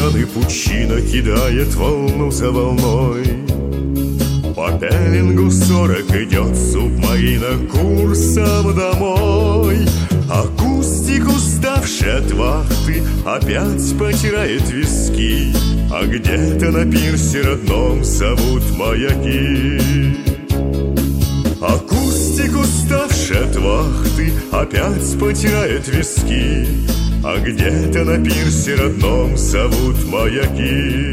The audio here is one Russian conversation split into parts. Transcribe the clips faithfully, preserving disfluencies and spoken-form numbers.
океаны пучина кидает волну за волной. По пеленгу сорок идет субмарина курсом домой. Акустик, уставший от вахты, опять потирает виски, а где-то на пирсе родном зовут маяки. Акустик, уставший от вахты, опять потирает виски, а где-то на пирсе родном зовут маяки.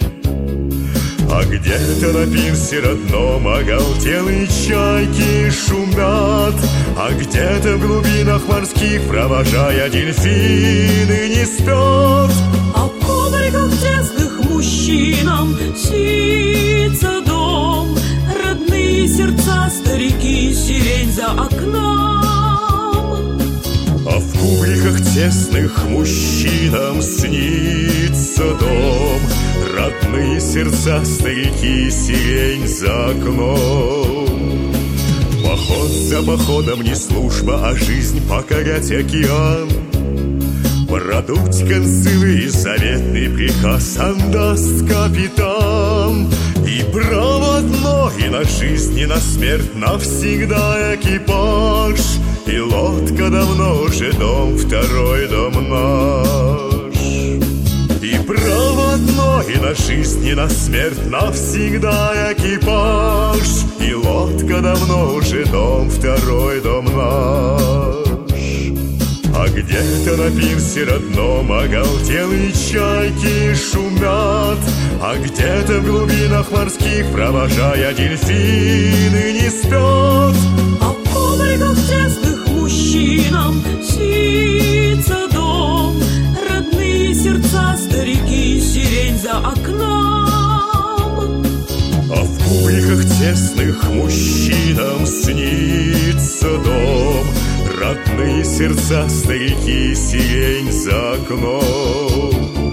А где-то на пирсе родном оголтелые чайки шумят, а где-то в глубинах морских, провожая дельфины, не спят. А в ковриках тесных мужчинам снится дом, родные сердца, старики, сирень за окном. А в кубриках тесных мужчинам снится дом, родные сердца, старики, сирень за окном. Поход за походом не служба, а жизнь покорять океан. Продуть концевый заветный приказ отдаст капитан. И право одно, и на жизнь, и на смерть навсегда экипаж. И лодка давно уже дом, второй дом наш. И право одно, и на жизнь, и на смерть навсегда экипаж. И лодка давно уже дом, второй дом наш. А где-то на пирсе родном оголтелые чайки шумят, а где-то в глубинах морских, провожая дельфины, не спят. А в ковриках тесных мужчинам снится дом, родные сердца, старики, сирень за окном. А в кубриках тесных мужчинам снится дом, родные сердца, старики, сирень за окном.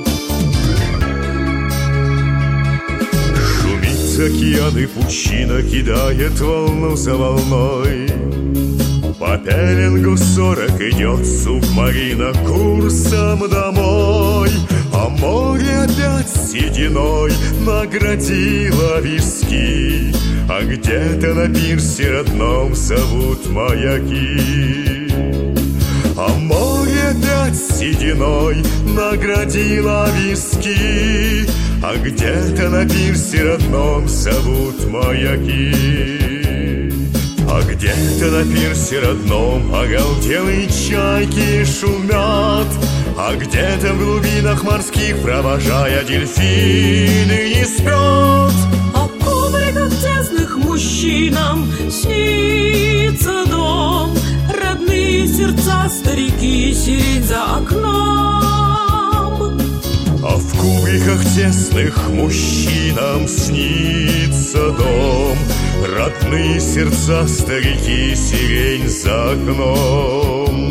Шумит океан и пучина кидает волну за волной. По пеленгу сорок идет субмарина курсом домой. А море опять сединой наградило виски, а где-то на пирсе родном зовут маяки. А море опять сединой наградило виски, а где-то на пирсе родном зовут маяки. А где-то на пирсе родном оголтелые чайки шумят, а где-то в глубинах морских, провожая дельфины, не спят. А в ковриках тесных мужчинам снится дом, родные сердца, старики, сирень за окном. А в кубриках тесных мужчинам снится дом, родные сердца, старики, сирень за окном.